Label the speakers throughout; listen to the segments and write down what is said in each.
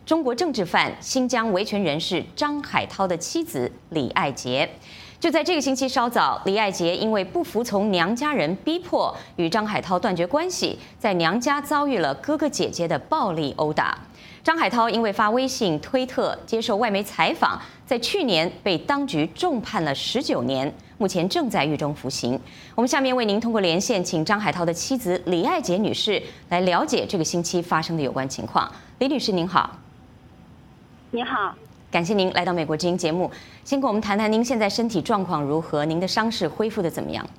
Speaker 1: 中国政治犯、新疆维权人士张海涛的妻子李爱杰。就在这个星期稍早，李爱杰因为不服从娘家人逼迫，与张海涛断绝关系，在娘家遭遇了哥哥姐姐的暴力殴打。张海涛因为发微信、推特接受外媒采访，在去年被当局重判了19年，目前正在狱中服刑。我们下面为您通过连线，请张海涛的妻子李爱杰女士来了解这个星期发生的有关情况。李女士您好。
Speaker 2: 你好，
Speaker 1: 感谢您来到美国之音节目。先跟我们谈谈您现在身体状况如何？您的伤势恢复的怎么样？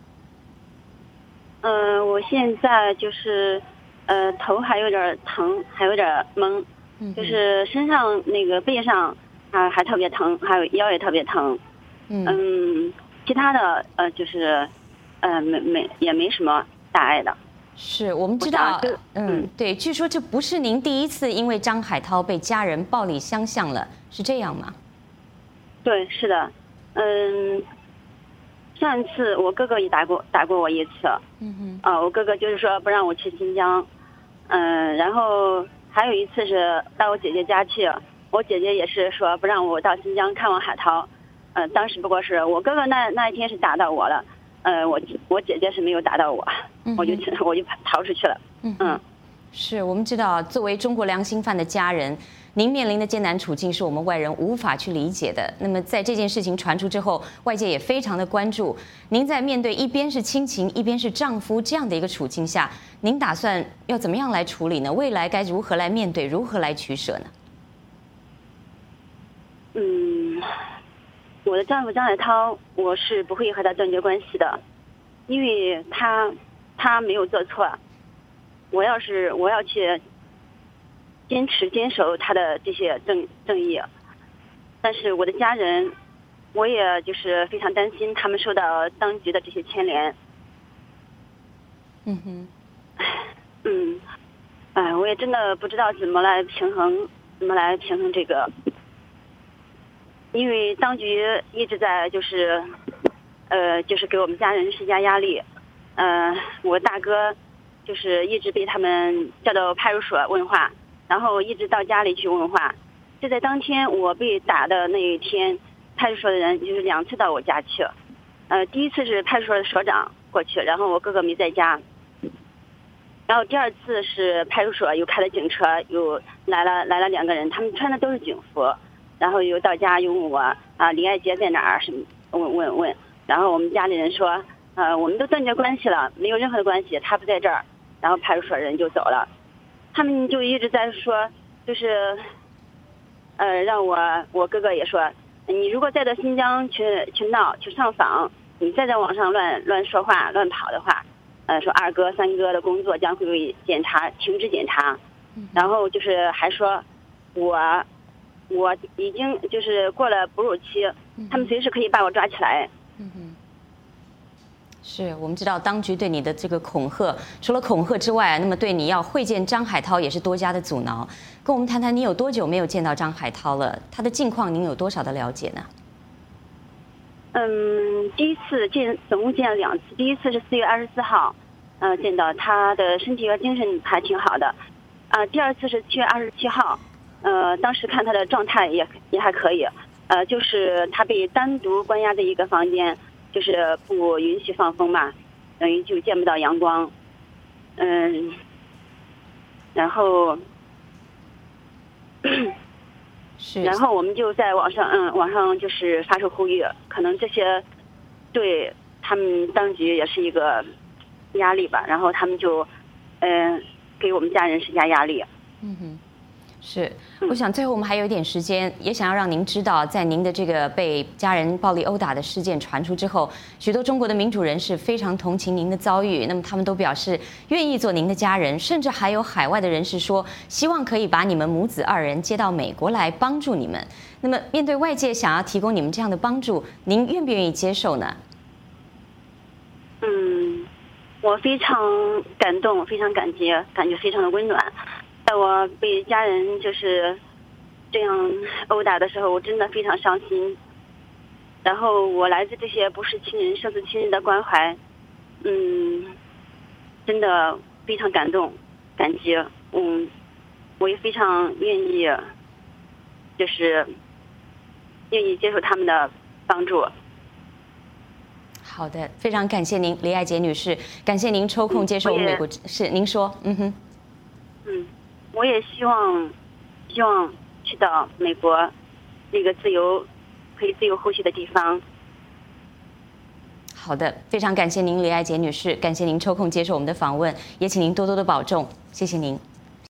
Speaker 2: 我现在就是头还有点疼，还有点懵，就是身上那个背上还特别疼，还有腰也特别疼。其他的就是也没什么大碍的。
Speaker 1: 是我们知道，对，据说这不是您第一次因为张海涛被家人暴力相向了，是这样吗？
Speaker 2: 对，是的，上一次我哥哥也打过我一次，我哥哥就是说不让我去新疆，然后还有一次是到我姐姐家去，我姐姐也是说不让我到新疆看望海涛，当时不过是我哥哥那一天是打到我了。我姐姐是没有打到我，我就逃出去了。
Speaker 1: 是我们知道，作为中国良心犯的家人，您面临的艰难处境是我们外人无法去理解的。那么在这件事情传出之后，外界也非常的关注。您在面对一边是亲情，一边是丈夫这样的一个处境下，您打算要怎么样来处理呢？未来该如何来面对，如何来取舍呢？
Speaker 2: 我的丈夫张海涛，我是不会和他断绝关系的，因为他没有做错。我要去坚守他的这些正义，但是我的家人，我也就是非常担心他们受到当局的这些牵连。我也真的不知道怎么来平衡这个。因为当局一直在就是给我们家人施加压力，我大哥就是一直被他们叫到派出所问话，然后一直到家里去问话。就在当天我被打的那一天，派出所的人就是2次到我家去，第一次是派出所的所长过去，然后我哥哥没在家，然后第2次是派出所又开了警车，又来了2个人，他们穿的都是警服。然后又到家又问我李爱杰在哪儿？什么问，然后我们家里人说，我们都断绝关系了，没有任何的关系，他不在这儿。然后派出所人就走了，他们就一直在说，就是让我哥哥也说，你如果再到新疆去闹去上访，你再在网上乱说话乱跑的话，说2哥3哥的工作将会被停止检查，然后就是还说我已经就是过了哺乳期，他们随时可以把我抓起来。
Speaker 1: 是我们知道当局对你的这个恐吓，除了恐吓之外，那么对你要会见张海涛也是多加的阻挠。跟我们谈谈你有多久没有见到张海涛了？他的近况您有多少的了解呢？
Speaker 2: 第一次总共见了2次，第一次是4月24号，见到他的身体和精神还挺好的，第2次是7月27号。当时看他的状态也还可以，就是他被单独关押在一个房间，就是不允许放风嘛，等于就见不到阳光，然后，然后我们就在网上就是发出呼吁，可能这些对他们当局也是一个压力吧，然后他们就给我们家人施加压力。
Speaker 1: 是，我想最后我们还有一点时间，也想要让您知道，在您的这个被家人暴力殴打的事件传出之后，许多中国的民主人士非常同情您的遭遇，那么他们都表示愿意做您的家人，甚至还有海外的人士说，希望可以把你们母子2人接到美国来帮助你们。那么面对外界想要提供你们这样的帮助，您愿不愿意接受呢？
Speaker 2: 我非常感动，非常感激，感觉非常的温暖。在我被家人就是这样殴打的时候，我真的非常伤心。然后我来自这些不是亲人胜似亲人的关怀，真的非常感动，感激。 我也非常愿意，就是愿意接受他们的帮助。
Speaker 1: 好的，非常感谢您，李爱杰女士，感谢您抽空接受我们美国是您说，
Speaker 2: 我也希望去到美国那个可以自由呼吸的地方。
Speaker 1: 好的，非常感谢您，李爱杰女士，感谢您抽空接受我们的访问，也请您多多的保重，谢谢您。